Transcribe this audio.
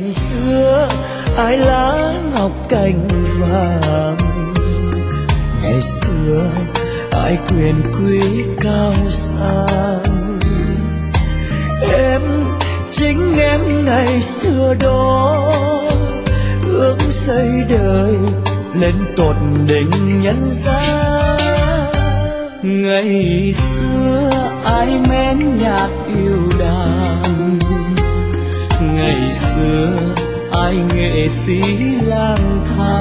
ngày xưa ai lá ngọc cành vàng, ngày xưa ai quyền quý cao sang. Em chính em ngày xưa đó ước xây đời lên tột đỉnh nhân gian. Ngày xưa ai mến nhạc yêu đàn, ngày xưa ai nghệ sĩ lang thang.